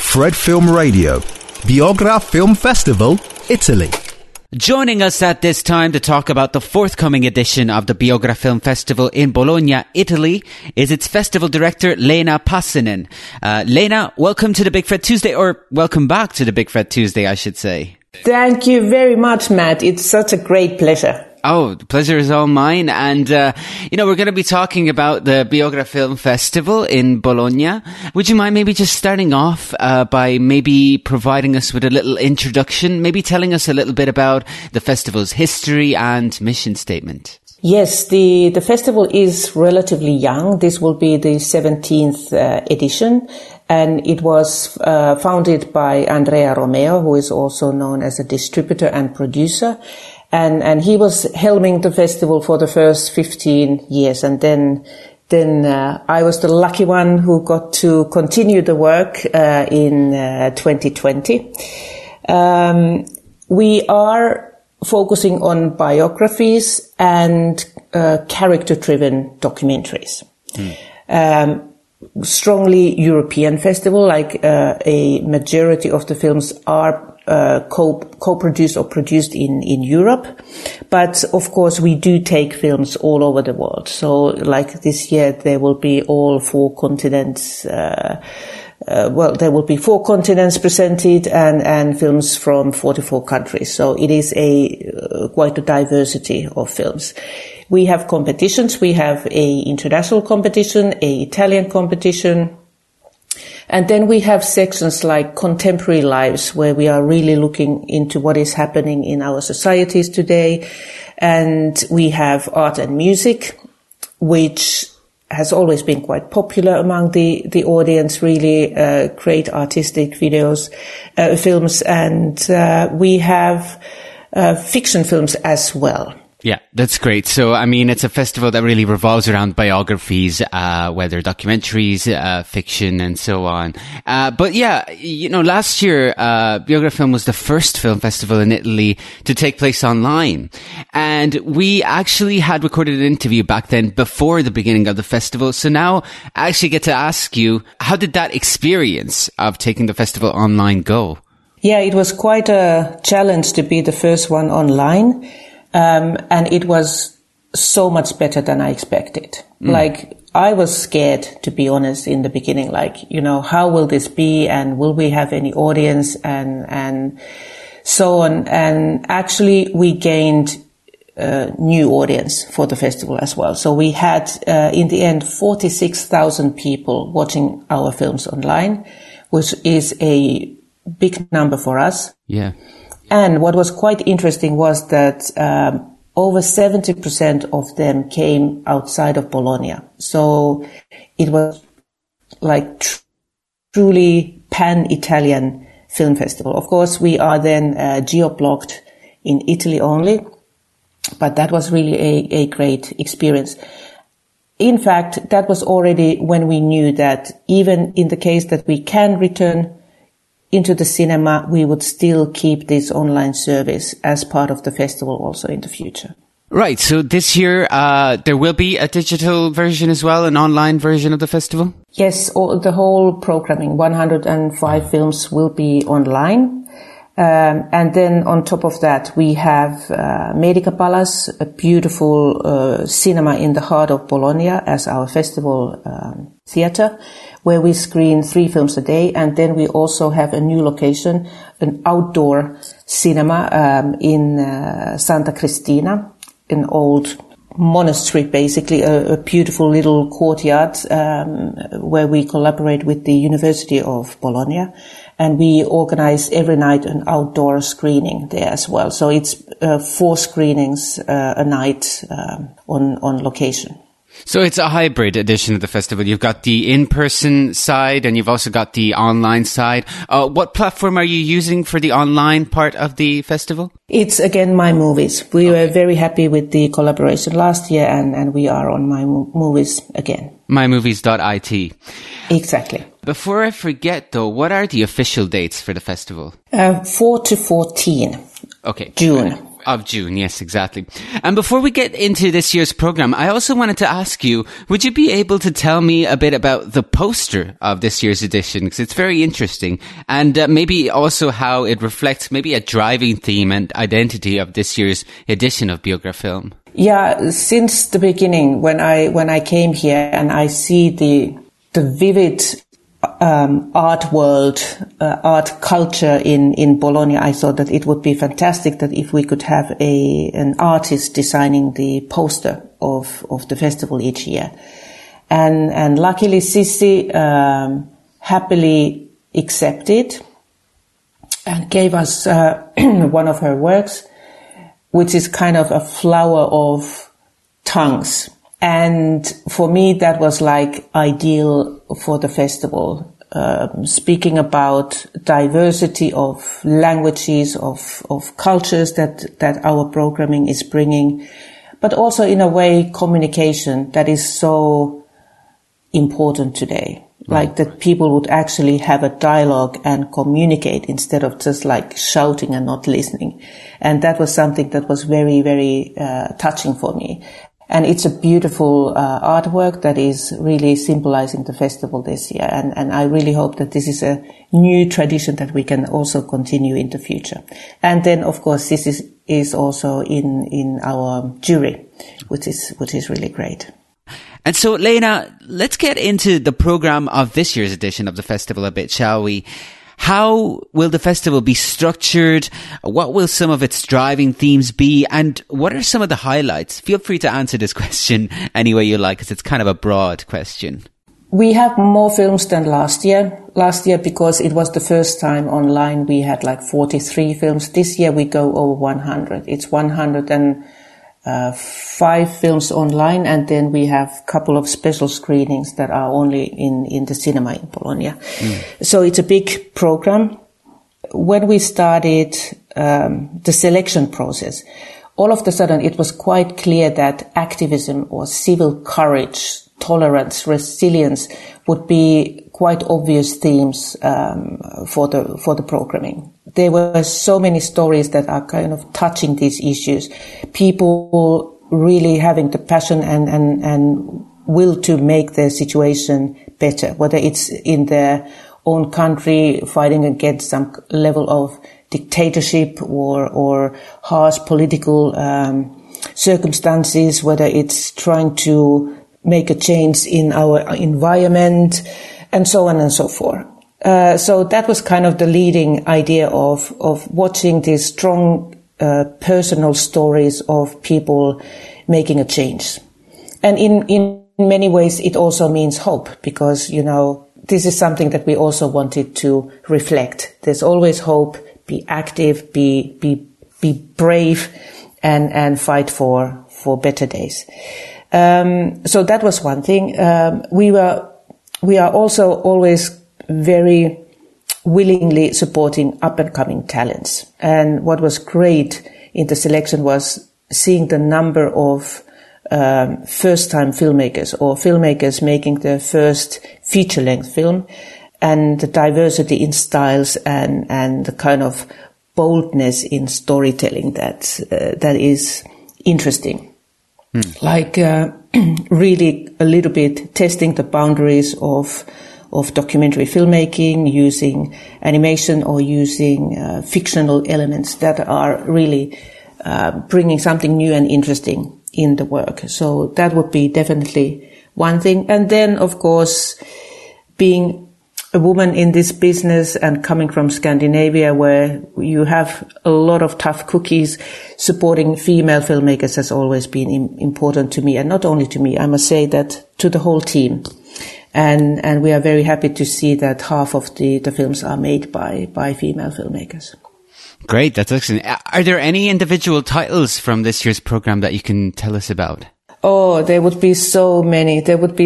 Fred Film Radio, Biogra Film Festival, Italy. Joining us at this time to talk about the forthcoming edition of the Biogra Film Festival in Bologna, Italy, is its festival director, Leena Passinen. Leena, welcome to the Big Fred Tuesday, or welcome back to the Big Fred Tuesday, I should say. Thank you very much, Matt. It's such a great pleasure. Oh, the pleasure is all mine. And, we're going to be talking about the Biogra Film Festival in Bologna. Would you mind maybe just starting off by maybe providing us with a little introduction, maybe telling us a little bit about the festival's history and mission statement? Yes, the festival is relatively young. This will be the 17th edition. And it was founded by Andrea Romeo, who is also known as a distributor and producer. And he was helming the festival for the first 15 years. And then I was the lucky one who got to continue the work in 2020. We are focusing on biographies and character-driven documentaries. Strongly European festival, like a majority of the films are co-produced or produced in Europe. But of course we do take films all over the world. So like this year there will be all four continents, there will be 4 continents presented and films from 44 countries. So it is quite a diversity of films. We have competitions. We have a international competition, a Italian competition. And then we have sections like Contemporary Lives, where we are really looking into what is happening in our societies today. And we have Art and Music, which has always been quite popular among the audience, really great artistic films. And we have fiction films as well. Yeah, that's great. So, I mean, it's a festival that really revolves around biographies, whether documentaries, fiction, and so on. But yeah, last year, Biogra Film was the first film festival in Italy to take place online. And we actually had recorded an interview back then before the beginning of the festival. So now I actually get to ask you, how did that experience of taking the festival online go? Yeah, it was quite a challenge to be the first one online. And it was so much better than I expected. Like, I was scared, to be honest, in the beginning, how will this be and will we have any audience and so on. And actually we gained new audience for the festival as well. So we had, in the end, 46,000 people watching our films online, which is a big number for us. Yeah. And what was quite interesting was that over 70% of them came outside of Bologna. So it was like truly pan-Italian film festival. Of course, we are then geo-blocked in Italy only, but that was really a great experience. In fact, that was already when we knew that even in the case that we can return into the cinema, we would still keep this online service as part of the festival also in the future. Right. So this year, there will be a digital version as well, an online version of the festival? Yes, the whole programming, 105 films will be online. And then on top of that, we have Medica Palace, a beautiful cinema in the heart of Bologna as our festival theater, where we screen 3 films a day. And then we also have a new location, an outdoor cinema in Santa Cristina, an old monastery, basically, a beautiful little courtyard where we collaborate with the University of Bologna. And we organize every night an outdoor screening there as well. So it's 4 screenings a night on location. So it's a hybrid edition of the festival. You've got the in-person side and you've also got the online side. What platform are you using for the online part of the festival? It's again My Movies. We were very happy with the collaboration last year and we are on My Movies again. mymovies.it. Exactly. Before I forget though, what are the official dates for the festival? 4 to 14. Okay. June. Of June, yes, exactly. And before we get into this year's program, I also wanted to ask you, would you be able to tell me a bit about the poster of this year's edition? Because it's very interesting. And maybe also how it reflects maybe a driving theme and identity of this year's edition of Biografilm. Yeah, since the beginning, when I came here and I see the vivid art world, art culture in Bologna, I thought that it would be fantastic that if we could have an artist designing the poster of the festival each year. And luckily Sissi happily accepted and gave us one of her works, which is kind of a flower of tongues. And for me, that was like ideal for the festival, speaking about diversity of languages, of cultures that our programming is bringing, but also in a way communication that is so important today. Like that people would actually have a dialogue and communicate instead of just like shouting and not listening. And that was something that was very, very touching for me. And it's a beautiful artwork that is really symbolizing the festival this year. And I really hope that this is a new tradition that we can also continue in the future. And then, of course, this is also in our jury, which is really great. And so, Lena, let's get into the program of this year's edition of the festival a bit, shall we? How will the festival be structured? What will some of its driving themes be? And what are some of the highlights? Feel free to answer this question any way you like, because it's kind of a broad question. We have more films than last year. Last year, because it was the first time online, we had like 43 films. This year we go over 100. It's 105 films online, and then we have a couple of special screenings that are only in the cinema in Bologna. So it's a big program. When we started the selection process, all of a sudden it was quite clear that activism or civil courage, tolerance, resilience would be quite obvious themes for the programming. There were so many stories that are kind of touching these issues. People really having the passion and will to make their situation better, whether it's in their own country fighting against some level of dictatorship or harsh political circumstances, whether it's trying to make a change in our environment, and so on and so forth. So that was kind of the leading idea of watching these strong personal stories of people making a change. And in many ways it also means hope, because, you know, this is something that we also wanted to reflect. There's always hope. Be active, be brave, and fight for better days. So that was one thing. We are also always very willingly supporting up and coming talents. And what was great in the selection was seeing the number of first time filmmakers or filmmakers making their first feature length film, and the diversity in styles and the kind of boldness in storytelling that is interesting. Like really a little bit testing the boundaries of documentary filmmaking, using animation or using fictional elements that are really bringing something new and interesting in the work. So that would be definitely one thing. And then, of course, being a woman in this business and coming from Scandinavia, where you have a lot of tough cookies, supporting female filmmakers has always been important to me. And not only to me, I must say that to the whole team. And we are very happy to see that half of the films are made by female filmmakers. Great, that's excellent. Are there any individual titles from this year's program that you can tell us about? Oh, there would be so many.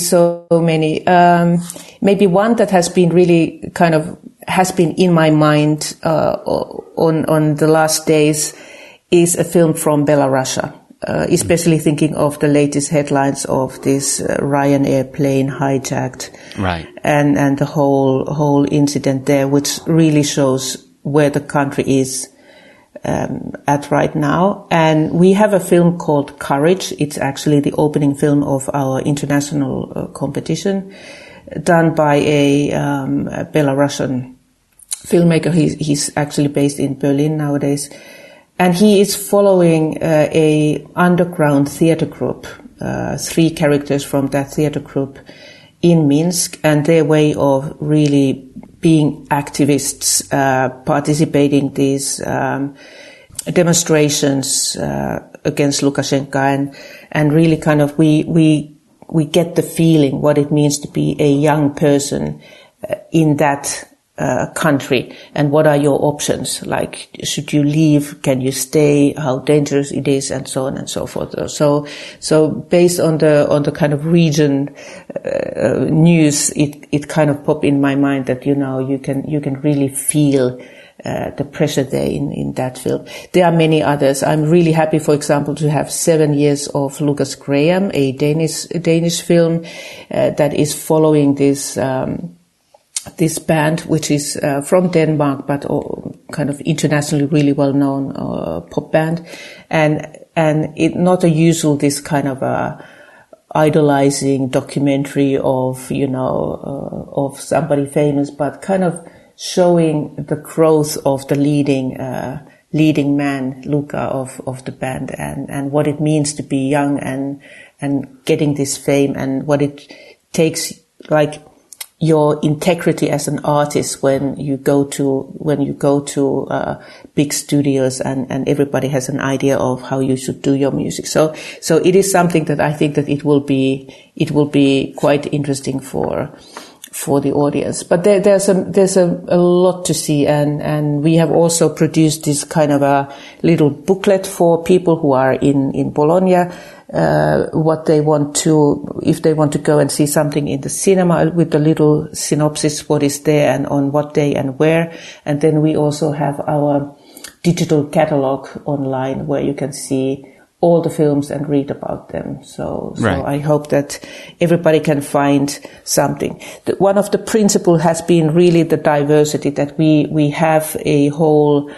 Maybe one that has been really has been in my mind on the last days is a film from Belarus, especially thinking of the latest headlines of this Ryanair plane hijacked, right? And the whole incident there, which really shows where the country is at right now. And we have a film called Courage. It's actually the opening film of our international competition, done by a Belarusian filmmaker. He's actually based in Berlin nowadays. And he is following a underground theater group, 3 characters from that theater group in Minsk, and their way of really being activists, participating these demonstrations against Lukashenko, and really kind of we get the feeling what it means to be a young person in that country, and what are your options? Like, should you leave? Can you stay? How dangerous it is, and so on and so forth. So based on the kind of region news, it kind of popped in my mind that you can really feel the pressure there in that film. There are many others. I'm really happy, for example, to have 7 years of Lucas Graham, a Danish film that is following this band, which is from Denmark, but kind of internationally really well-known pop band, and it not a usual this kind of idolizing documentary of of somebody famous, but kind of showing the growth of the leading man, Luca, of the band, and what it means to be young and getting this fame, and what it takes, like your integrity as an artist when you go to big studios and everybody has an idea of how you should do your music. So it is something that I think that it will be quite interesting for the audience. But there's a lot to see, and we have also produced this kind of a little booklet for people who are in Bologna, what they want to, if they want to go and see something in the cinema, with the little synopsis, what is there and on what day and where. And then we also have our digital catalog online where you can see all the films and read about them. So right. I hope that everybody can find something. One of the principles has been really the diversity, that we have a whole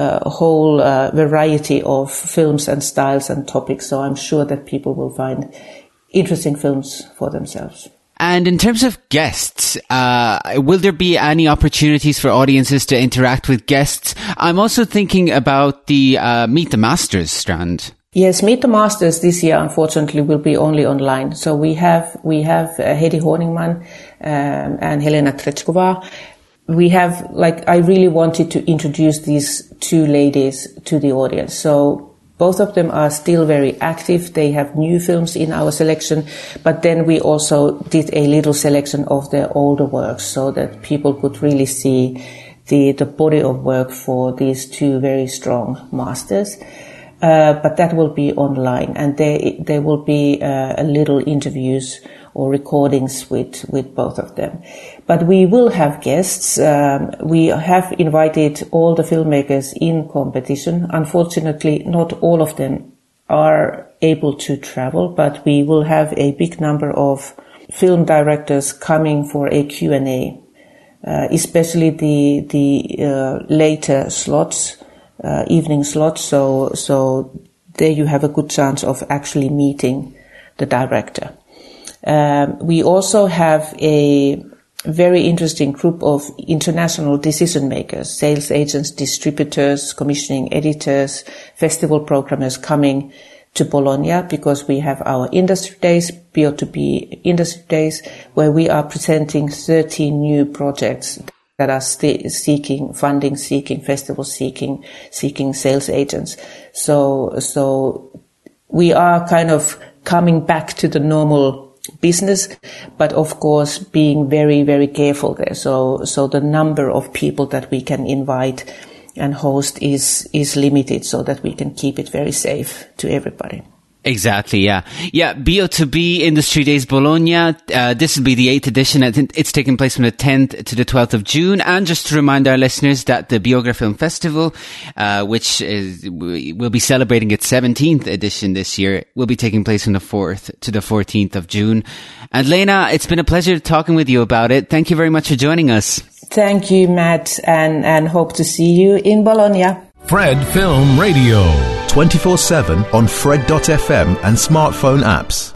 variety of films and styles and topics. So I'm sure that people will find interesting films for themselves. And in terms of guests, will there be any opportunities for audiences to interact with guests? I'm also thinking about the Meet the Masters strand. Yes, Meet the Masters this year, unfortunately, will be only online. So we have Hedi Honingman and Helena Trechkova. We have, I really wanted to introduce these 2 ladies to the audience. So both of them are still very active. They have new films in our selection, but then we also did a little selection of their older works so that people could really see the body of work for these 2 very strong masters. But that will be online, and there will be a little interviews or recordings with both of them. But we will have guests. We have invited all the filmmakers in competition. Unfortunately, not all of them are able to travel, but we will have a big number of film directors coming for a Q&A, especially the later slots. Evening slots, so there you have a good chance of actually meeting the director. We also have a very interesting group of international decision makers, sales agents, distributors, commissioning editors, festival programmers coming to Bologna, because we have our industry days, BO2B industry days, where we are presenting 13 new projects that are seeking funding, seeking festivals, seeking sales agents. So we are kind of coming back to the normal business, but of course being very, very careful there. So the number of people that we can invite and host is limited, so that we can keep it very safe to everybody. Exactly, yeah. Yeah, BO2B Industry Days Bologna. This will be the 8th edition. I think it's taking place from the 10th to the 12th of June. And just to remind our listeners that the Biogra Film Festival, which will be celebrating its 17th edition this year, will be taking place from the 4th to the 14th of June. And Lena, it's been a pleasure talking with you about it. Thank you very much for joining us. Thank you, Matt, and hope to see you in Bologna. Fred Film Radio. 24/7 on Fred.fm and smartphone apps.